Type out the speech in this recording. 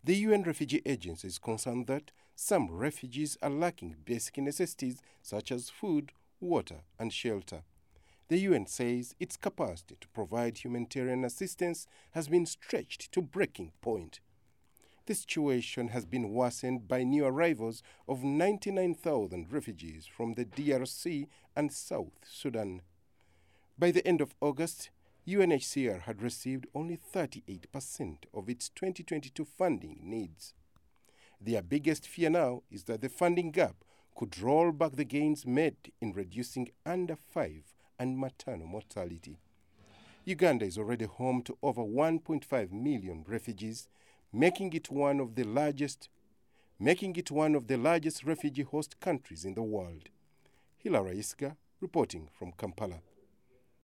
The UN Refugee Agency is concerned that some refugees are lacking basic necessities such as food, water, and shelter. The UN says its capacity to provide humanitarian assistance has been stretched to breaking point. The situation has been worsened by new arrivals of 99,000 refugees from the DRC and South Sudan. By the end of August, UNHCR had received only 38% of its 2022 funding needs. Their biggest fear now is that the funding gap could roll back the gains made in reducing under 5 and maternal mortality. Uganda is already home to over 1.5 million refugees, making it one of the largest refugee host countries in the world. Hilary Isga reporting from Kampala.